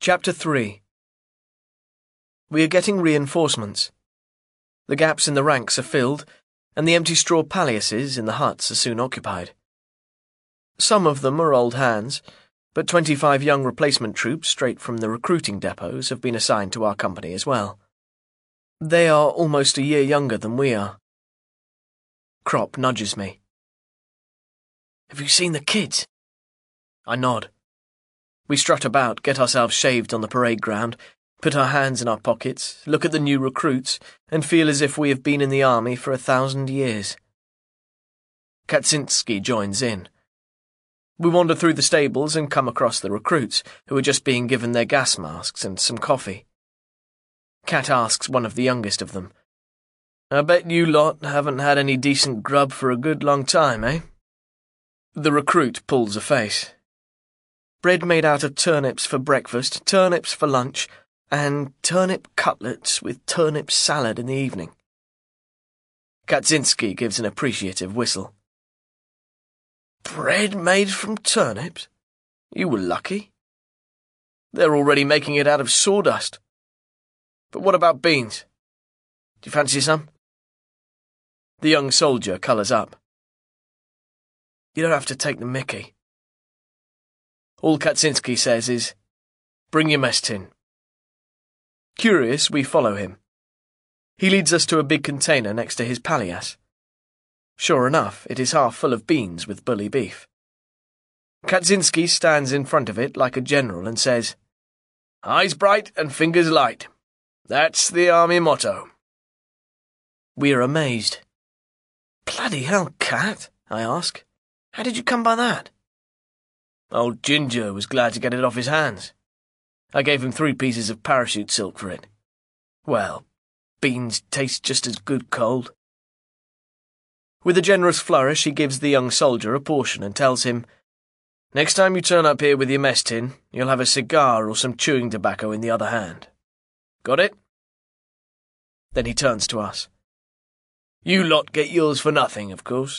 Chapter 3. We are getting reinforcements. The gaps in the ranks are filled, and the empty straw palliaces in the huts are soon occupied. Some of them are old hands, but 25 young replacement troops straight from the recruiting depots have been assigned to our company as well. They are almost a year younger than we are. Crop nudges me. "Have you seen the kids?" I nod. We strut about, get ourselves shaved on the parade ground, put our hands in our pockets, look at the new recruits, and feel as if we have been in the army for 1,000 years. Kaczynski joins in. We wander through the stables and come across the recruits, who are just being given their gas masks and some coffee. Kat asks one of the youngest of them, "I bet you lot haven't had any decent grub for a good long time, eh?" The recruit pulls a face. Bread made out of turnips for breakfast, turnips for lunch, and turnip cutlets with turnip salad in the evening. Kaczynski gives an appreciative whistle. "Bread made from turnips? You were lucky. They're already making it out of sawdust. But what about beans? Do you fancy some?" The young soldier colours up. "You don't have to take the mickey." All Kaczynski says is, "Bring your mess tin." Curious, we follow him. He leads us to a big container next to his palliasse. Sure enough, it is half full of beans with bully beef. Kaczynski stands in front of it like a general and says, "Eyes bright and fingers light. That's the army motto." We are amazed. "Bloody hell, Kat," I ask. "How did you come by that?" Old Ginger was glad to get it off his hands. I gave him 3 pieces of parachute silk for it. Well, beans taste just as good cold. With a generous flourish, he gives the young soldier a portion and tells him, "Next time you turn up here with your mess tin, you'll have a cigar or some chewing tobacco in the other hand. Got it?" Then he turns to us. "You lot get yours for nothing, of course."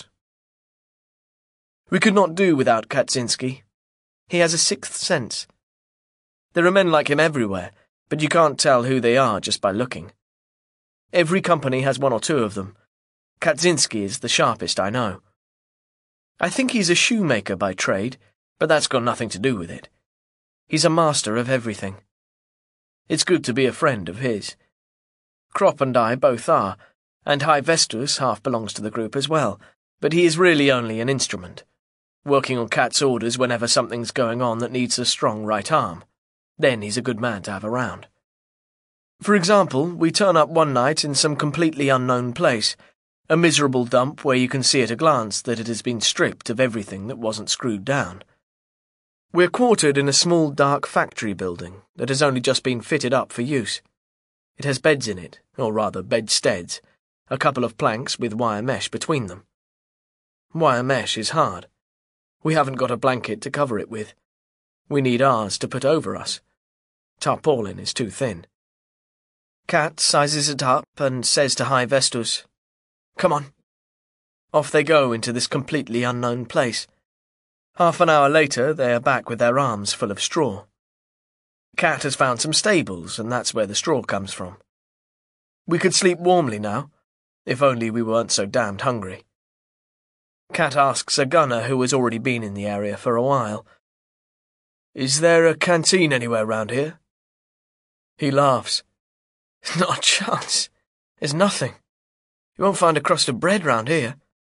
We could not do without Kaczynski. He has a 6th sense. There are men like him everywhere, but you can't tell who they are just by looking. Every company has 1 or 2 of them. Kaczynski is the sharpest I know. I think he's a shoemaker by trade, but that's got nothing to do with it. He's a master of everything. It's good to be a friend of his. Crop and I both are, and High Vestus half belongs to the group as well, but he is really only an instrument, working on Kat's orders whenever something's going on that needs a strong right arm. Then he's a good man to have around. For example, we turn up one night in some completely unknown place, a miserable dump where you can see at a glance that it has been stripped of everything that wasn't screwed down. We're quartered in a small dark factory building that has only just been fitted up for use. It has beds in it, or rather bedsteads, a couple of planks with wire mesh between them. Wire mesh is hard. We haven't got a blanket to cover it with. We need ours to put over us. Tarpaulin is too thin. Kat sizes it up and says to High Vestus, "Come on." Off they go into this completely unknown place. Half an hour later, they are back with their arms full of straw. Kat has found some stables, and that's where the straw comes from. We could sleep warmly now, if only we weren't so damned hungry. Kat asks a gunner who has already been in the area for a while, "Is there a canteen anywhere round here?" He laughs. "Not a chance. There's nothing. You won't find a crust of bread round here."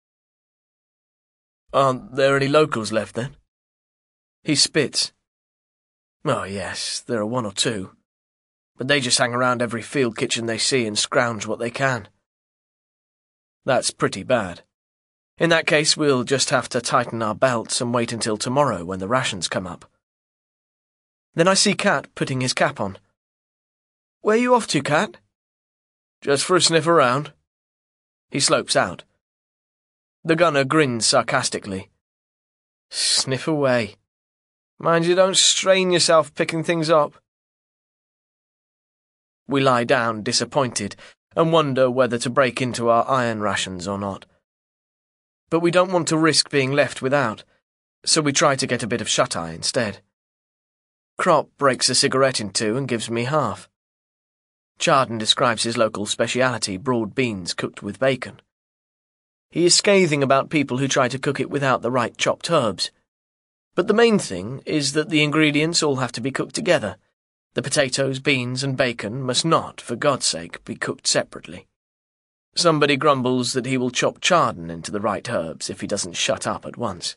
"Aren't there any locals left, then?" He spits. "Oh, yes, there are 1 or 2. But they just hang around every field kitchen they see and scrounge what they can." That's pretty bad. In that case, we'll just have to tighten our belts and wait until tomorrow when the rations come up. Then I see Kat putting his cap on. "Where are you off to, Kat?" "Just for a sniff around." He slopes out. The gunner grins sarcastically. "Sniff away. Mind you don't strain yourself picking things up." We lie down disappointed and wonder whether to break into our iron rations or not. But we don't want to risk being left without, so we try to get a bit of shut-eye instead. Crop breaks a cigarette in two and gives me half. Chardon describes his local speciality, broad beans cooked with bacon. He is scathing about people who try to cook it without the right chopped herbs. But the main thing is that the ingredients all have to be cooked together. The potatoes, beans, and bacon must not, for God's sake, be cooked separately. Somebody grumbles that he will chop Chardon into the right herbs if he doesn't shut up at once.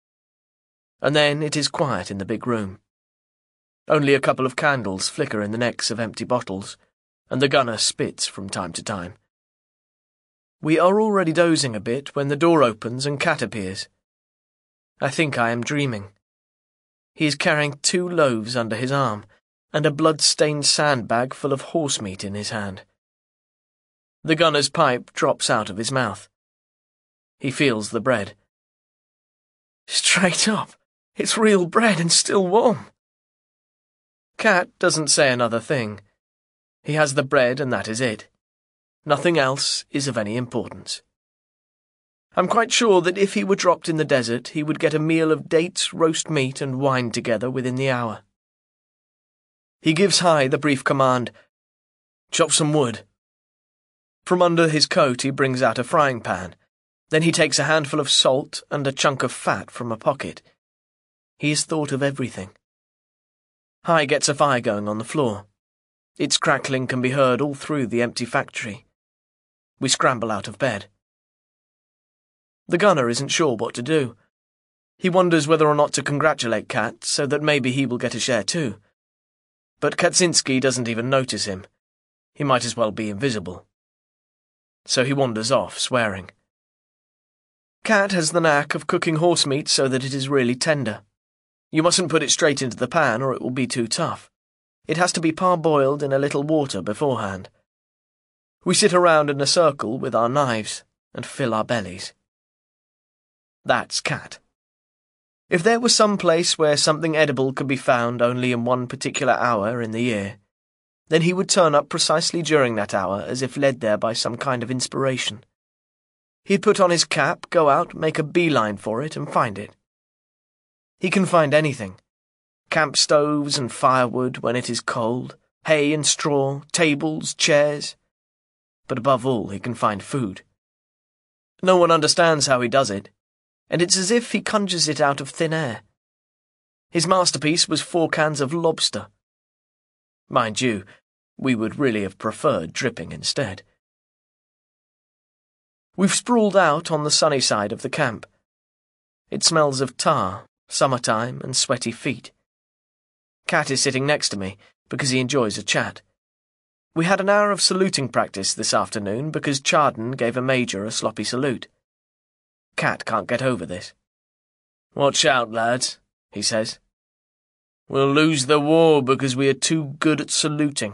And then it is quiet in the big room. Only a couple of candles flicker in the necks of empty bottles, and the gunner spits from time to time. We are already dozing a bit when the door opens and Cat appears. I think I am dreaming. He is carrying 2 loaves under his arm, and a blood-stained sandbag full of horse meat in his hand. The gunner's pipe drops out of his mouth. He feels the bread. Straight up, it's real bread and still warm. Cat doesn't say another thing. He has the bread and that is it. Nothing else is of any importance. I'm quite sure that if he were dropped in the desert, he would get a meal of dates, roast meat, and wine together within the hour. He gives Hai the brief command, "Chop some wood." From under his coat he brings out a frying pan. Then he takes a handful of salt and a chunk of fat from a pocket. He has thought of everything. Hai gets a fire going on the floor. Its crackling can be heard all through the empty factory. We scramble out of bed. The gunner isn't sure what to do. He wonders whether or not to congratulate Cat so that maybe he will get a share too. But Kaczynski doesn't even notice him. He might as well be invisible. So he wanders off, swearing. Cat has the knack of cooking horse meat so that it is really tender. You mustn't put it straight into the pan or it will be too tough. It has to be parboiled in a little water beforehand. We sit around in a circle with our knives and fill our bellies. That's Cat. If there was some place where something edible could be found only in one particular hour in the year, then he would turn up precisely during that hour as if led there by some kind of inspiration. He'd put on his cap, go out, make a beeline for it, and find it. He can find anything. Camp stoves and firewood when it is cold, hay and straw, tables, chairs. But above all, he can find food. No one understands how he does it, and it's as if he conjures it out of thin air. His masterpiece was 4 cans of lobster. Mind you, we would really have preferred dripping instead. We've sprawled out on the sunny side of the camp. It smells of tar, summertime, and sweaty feet. Cat is sitting next to me because he enjoys a chat. We had an hour of saluting practice this afternoon because Chardon gave a major a sloppy salute. Cat can't get over this. "Watch out, lads," he says. "We'll lose the war because we are too good at saluting."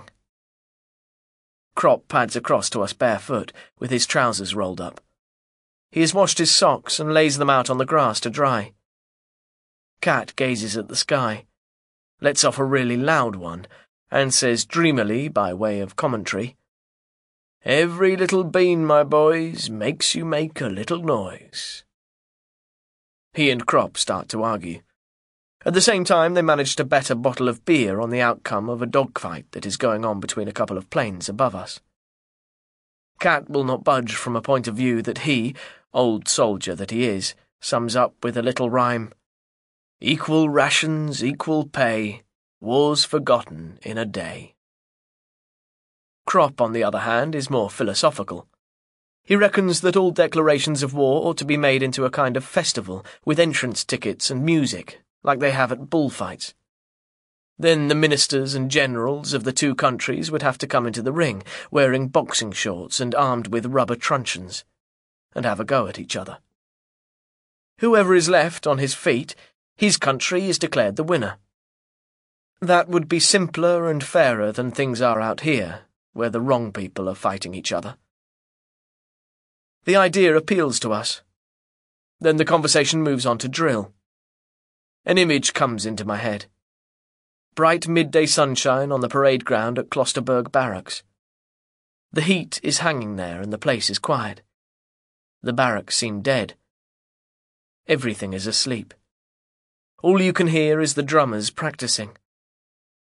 Crop pads across to us barefoot, with his trousers rolled up. He has washed his socks and lays them out on the grass to dry. Cat gazes at the sky, lets off a really loud one, and says dreamily, by way of commentary, "Every little bean, my boys, makes you make a little noise." He and Crop start to argue. At the same time, they manage to bet a bottle of beer on the outcome of a dogfight that is going on between a couple of planes above us. Cat will not budge from a point of view that he, old soldier that he is, sums up with a little rhyme. "Equal rations, equal pay, war's forgotten in a day." Crop, on the other hand, is more philosophical. He reckons that all declarations of war ought to be made into a kind of festival, with entrance tickets and music, like they have at bullfights. Then the ministers and generals of the 2 countries would have to come into the ring, wearing boxing shorts and armed with rubber truncheons, and have a go at each other. Whoever is left on his feet, his country is declared the winner. That would be simpler and fairer than things are out here, where the wrong people are fighting each other. The idea appeals to us. Then the conversation moves on to drill. An image comes into my head. Bright midday sunshine on the parade ground at Klosterberg Barracks. The heat is hanging there and the place is quiet. The barracks seem dead. Everything is asleep. All you can hear is the drummers practicing,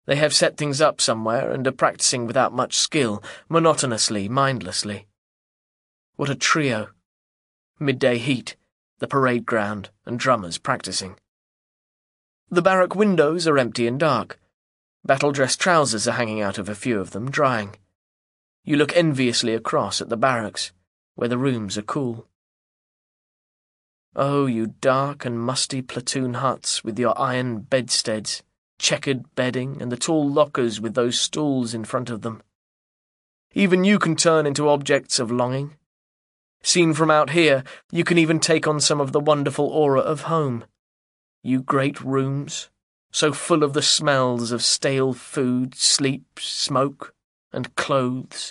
They have set things up somewhere and are practicing without much skill, monotonously, mindlessly. What a trio. Midday heat, the parade ground, and drummers practicing. The barrack windows are empty and dark. Battle-dress trousers are hanging out of a few of them, drying. You look enviously across at the barracks, where the rooms are cool. Oh, you dark and musty platoon huts with your iron bedsteads, checkered bedding, and the tall lockers with those stools in front of them. Even you can turn into objects of longing. Seen from out here, you can even take on some of the wonderful aura of home. You great rooms, so full of the smells of stale food, sleep, smoke, and clothes.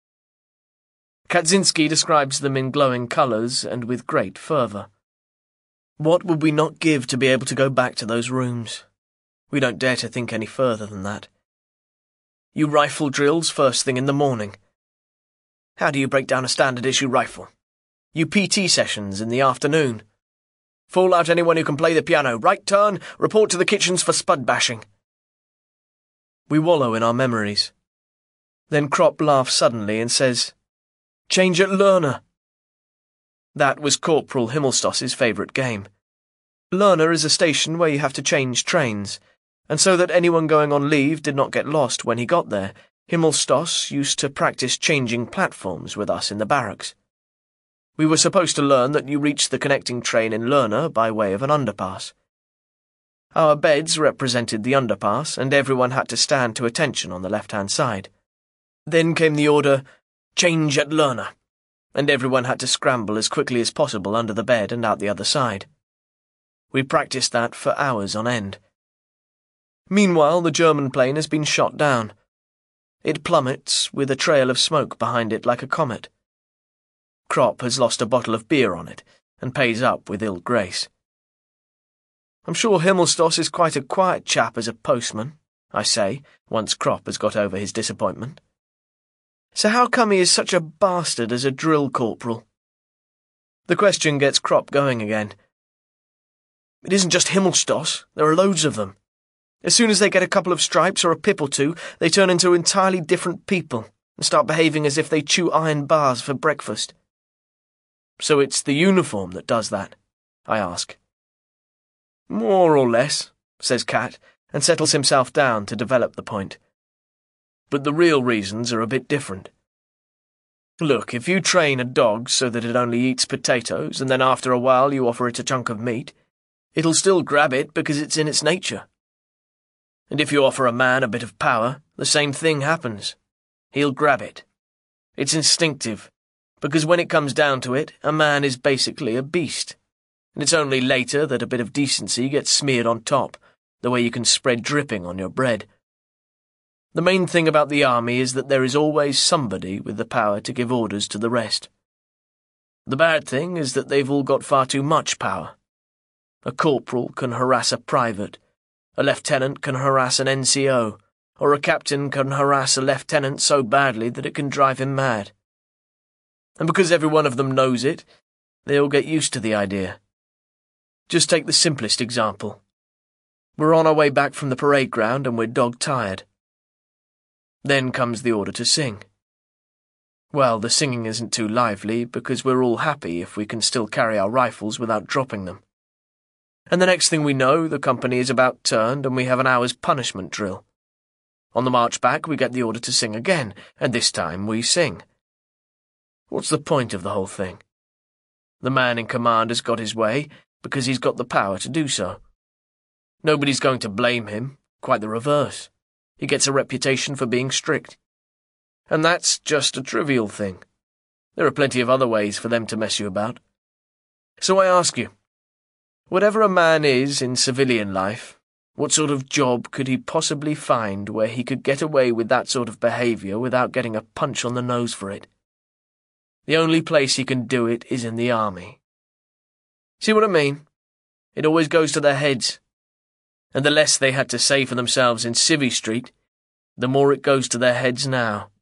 Kaczynski describes them in glowing colours and with great fervour. What would we not give to be able to go back to those rooms? We don't dare to think any further than that. You rifle drills first thing in the morning. How do you break down a standard-issue rifle? You PT sessions in the afternoon. Fall out anyone who can play the piano. Right turn, report to the kitchens for spud bashing. We wallow in our memories. Then Kropp laughs suddenly and says, "Change at Lerna." That was Corporal Himmelstoss's favourite game. Lerna is a station where you have to change trains, and so that anyone going on leave did not get lost when he got there, Himmelstoss used to practice changing platforms with us in the barracks. We were supposed to learn that you reached the connecting train in Lerna by way of an underpass. Our beds represented the underpass, and everyone had to stand to attention on the left-hand side. Then came the order, "Change at Lerna," and everyone had to scramble as quickly as possible under the bed and out the other side. We practiced that for hours on end. Meanwhile, the German plane has been shot down. It plummets with a trail of smoke behind it like a comet. Kropp has lost a bottle of beer on it and pays up with ill grace. "I'm sure Himmelstoss is quite a quiet chap as a postman," I say, once Kropp has got over his disappointment. "So how come he is such a bastard as a drill corporal?" The question gets Kropp going again. "It isn't just Himmelstoss, there are loads of them. As soon as they get a couple of stripes or a pip or two, they turn into entirely different people and start behaving as if they chew iron bars for breakfast." "So it's the uniform that does that?" I ask. "More or less," says Kat, and settles himself down to develop the point. "But the real reasons are a bit different. Look, if you train a dog so that it only eats potatoes, and then after a while you offer it a chunk of meat, it'll still grab it because it's in its nature. And if you offer a man a bit of power, the same thing happens. He'll grab it. It's instinctive, because when it comes down to it, a man is basically a beast. And it's only later that a bit of decency gets smeared on top, the way you can spread dripping on your bread. The main thing about the army is that there is always somebody with the power to give orders to the rest. The bad thing is that they've all got far too much power. A corporal can harass a private, a lieutenant can harass an NCO, or a captain can harass a lieutenant so badly that it can drive him mad. And because every one of them knows it, they all get used to the idea. Just take the simplest example. We're on our way back from the parade ground and we're dog-tired. Then comes the order to sing. Well, the singing isn't too lively because we're all happy if we can still carry our rifles without dropping them. And the next thing we know, the company is about turned and we have an hour's punishment drill. On the march back, we get the order to sing again, and this time we sing. What's the point of the whole thing? The man in command has got his way because he's got the power to do so. Nobody's going to blame him, quite the reverse. He gets a reputation for being strict. And that's just a trivial thing. There are plenty of other ways for them to mess you about. So I ask you, whatever a man is in civilian life, what sort of job could he possibly find where he could get away with that sort of behaviour without getting a punch on the nose for it? The only place he can do it is in the army. See what I mean? It always goes to their heads. And the less they had to say for themselves in Civvy Street, the more it goes to their heads now.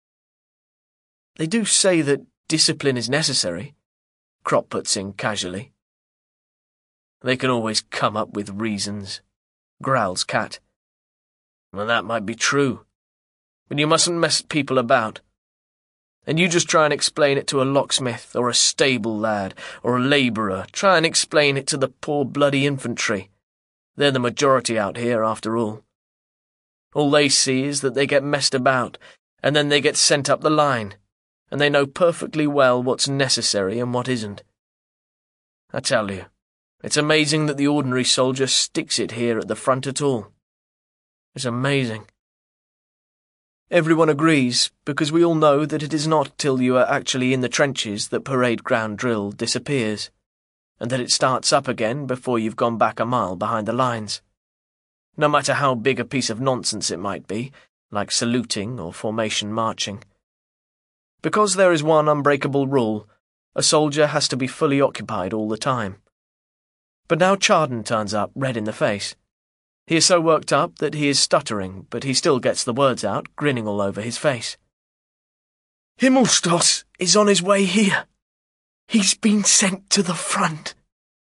They do say that discipline is necessary, Kropp puts in casually. They can always come up with reasons, growls Kat. Well, that might be true, but you mustn't mess people about. And you just try and explain it to a locksmith, or a stable lad, or a labourer. Try and explain it to the poor bloody infantry. They're the majority out here, after all. All they see is that they get messed about, and then they get sent up the line, and they know perfectly well what's necessary and what isn't. I tell you, it's amazing that the ordinary soldier sticks it here at the front at all. It's amazing. Everyone agrees, because we all know that it is not till you are actually in the trenches that parade ground drill disappears, and that it starts up again before you've gone back a mile behind the lines. No matter how big a piece of nonsense it might be, like saluting or formation marching. Because there is one unbreakable rule, a soldier has to be fully occupied all the time. But now Chardon turns up, red in the face. He is so worked up that he is stuttering, but he still gets the words out, grinning all over his face. Himmelstoss is on his way here. He's been sent to the front.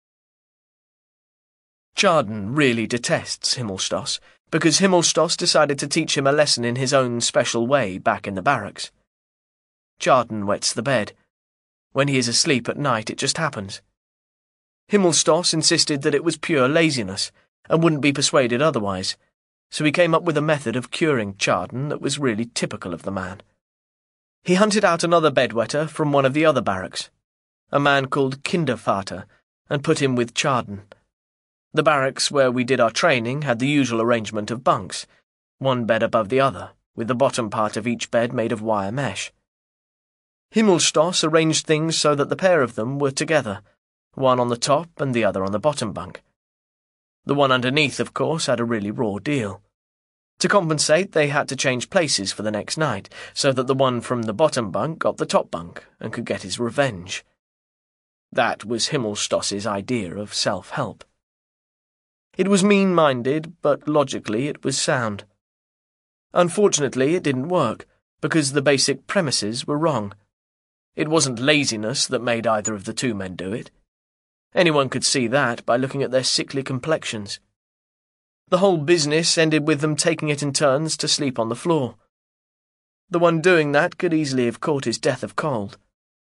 Chardon really detests Himmelstoss, because Himmelstoss decided to teach him a lesson in his own special way back in the barracks. Chardon wets the bed. When he is asleep at night, it just happens. Himmelstoss insisted that it was pure laziness, and wouldn't be persuaded otherwise, so he came up with a method of curing Chardon that was really typical of the man. He hunted out another bedwetter from one of the other barracks, a man called Kindervater, and put him with Chardon. The barracks where we did our training had the usual arrangement of bunks, one bed above the other, with the bottom part of each bed made of wire mesh. Himmelstoss arranged things so that the pair of them were together, one on the top and the other on the bottom bunk. The one underneath, of course, had a really raw deal. To compensate, they had to change places for the next night, so that the one from the bottom bunk got the top bunk and could get his revenge. That was Himmelstoss's idea of self-help. It was mean-minded, but logically it was sound. Unfortunately, it didn't work, because the basic premises were wrong. It wasn't laziness that made either of the two men do it. Anyone could see that by looking at their sickly complexions. The whole business ended with them taking it in turns to sleep on the floor. The one doing that could easily have caught his death of cold.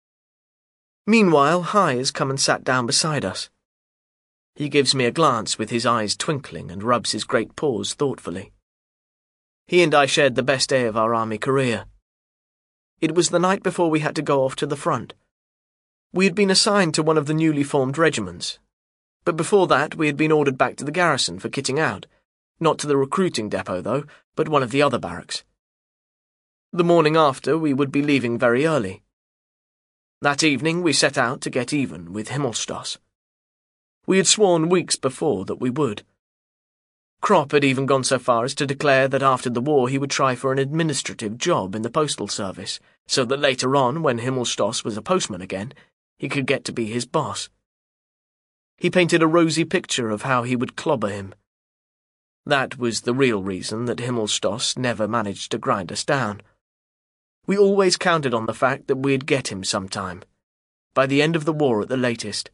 Meanwhile, High has come and sat down beside us. He gives me a glance with his eyes twinkling and rubs his great paws thoughtfully. He and I shared the best day of our army career. It was the night before we had to go off to the front. We had been assigned to one of the newly formed regiments, but before that we had been ordered back to the garrison for kitting out, not to the recruiting depot though, but one of the other barracks. The morning after we would be leaving very early. That evening we set out to get even with Himmelstoss. We had sworn weeks before that we would. Kropp had even gone so far as to declare that after the war he would try for an administrative job in the postal service, so that later on, when Himmelstoss was a postman again, he could get to be his boss. He painted a rosy picture of how he would clobber him. That was the real reason that Himmelstoss never managed to grind us down. We always counted on the fact that we'd get him sometime, by the end of the war at the latest.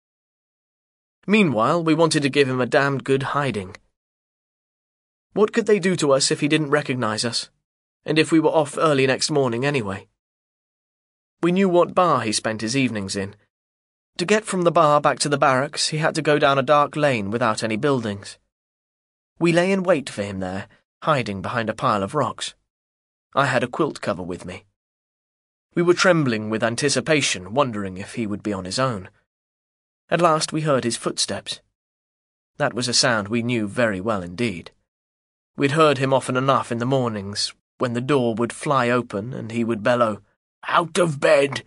Meanwhile, we wanted to give him a damned good hiding. What could they do to us if he didn't recognize us, and if we were off early next morning anyway? We knew what bar he spent his evenings in. To get from the bar back to the barracks, he had to go down a dark lane without any buildings. We lay in wait for him there, hiding behind a pile of rocks. I had a quilt cover with me. We were trembling with anticipation, wondering if he would be on his own. At last we heard his footsteps. That was a sound we knew very well indeed. We'd heard him often enough in the mornings, when the door would fly open and he would bellow, "Out of bed!"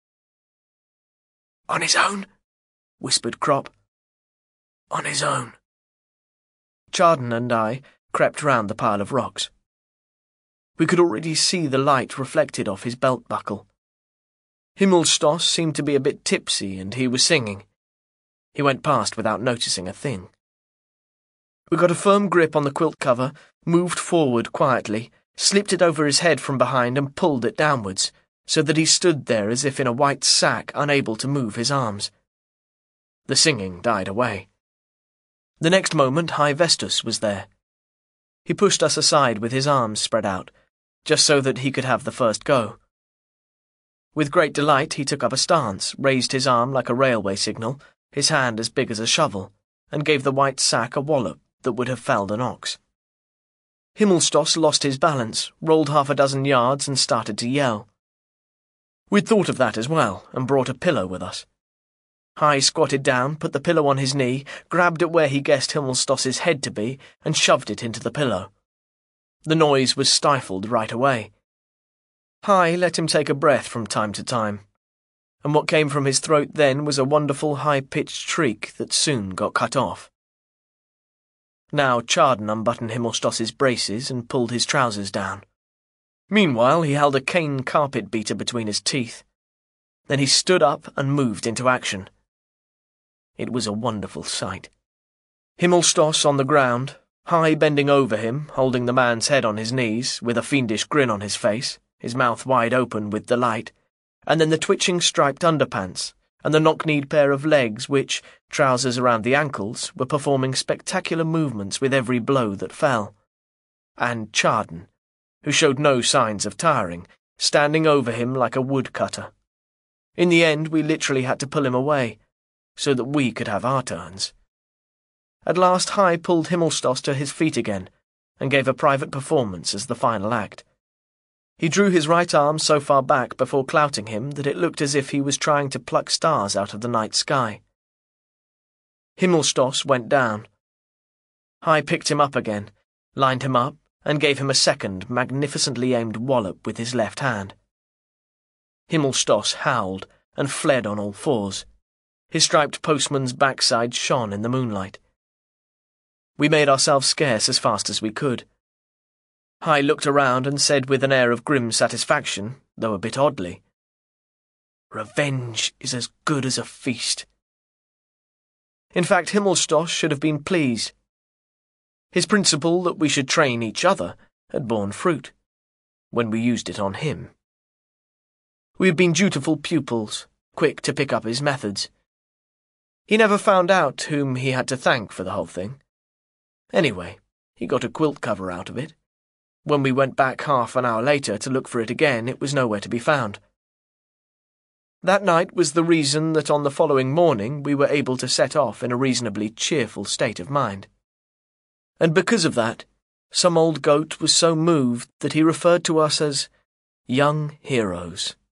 "On his own?" whispered Kropp. "On his own." Chardon and I crept round the pile of rocks. We could already see the light reflected off his belt buckle. Himmelstoss seemed to be a bit tipsy and he was singing. He went past without noticing a thing. We got a firm grip on the quilt cover, moved forward quietly, slipped it over his head from behind and pulled it downwards, so that he stood there as if in a white sack, unable to move his arms. The singing died away. The next moment High Vestus was there. He pushed us aside with his arms spread out, just so that he could have the first go. With great delight he took up a stance, raised his arm like a railway signal, his hand as big as a shovel, and gave the white sack a wallop that would have felled an ox. Himmelsstoss lost his balance, rolled 6 yards and started to yell. We'd thought of that as well, and brought a pillow with us. Hai squatted down, put the pillow on his knee, grabbed at where he guessed Himmelsstoss's head to be, and shoved it into the pillow. The noise was stifled right away. Hai let him take a breath from time to time, and what came from his throat then was a wonderful high-pitched shriek that soon got cut off. Now Charden unbuttoned Himmelsstoss's braces and pulled his trousers down. Meanwhile he held a cane carpet beater between his teeth. Then he stood up and moved into action. It was a wonderful sight. Himmelsstoss on the ground, Hai bending over him, holding the man's head on his knees, with a fiendish grin on his face, his mouth wide open with delight, and then the twitching striped underpants, and the knock-kneed pair of legs which, trousers around the ankles, were performing spectacular movements with every blow that fell. And Charden, who showed no signs of tiring, standing over him like a woodcutter. In the end we literally had to pull him away, so that we could have our turns. At last Hai pulled Himmelsstoss to his feet again, and gave a private performance as the final act. He drew his right arm so far back before clouting him that it looked as if he was trying to pluck stars out of the night sky. Himmelsstoss went down. Hai picked him up again, lined him up, and gave him a second, magnificently aimed wallop with his left hand. Himmelsstoss howled and fled on all fours. His striped postman's backside shone in the moonlight. We made ourselves scarce as fast as we could. Hai looked around and said with an air of grim satisfaction, though a bit oddly, "Revenge is as good as a feast." In fact, Himmelsstoss should have been pleased. His principle that we should train each other had borne fruit, when we used it on him. We had been dutiful pupils, quick to pick up his methods. He never found out whom he had to thank for the whole thing. Anyway, he got a quilt cover out of it. When we went back half an hour later to look for it again, it was nowhere to be found. That night was the reason that on the following morning we were able to set off in a reasonably cheerful state of mind. And because of that, some old goat was so moved that he referred to us as young heroes.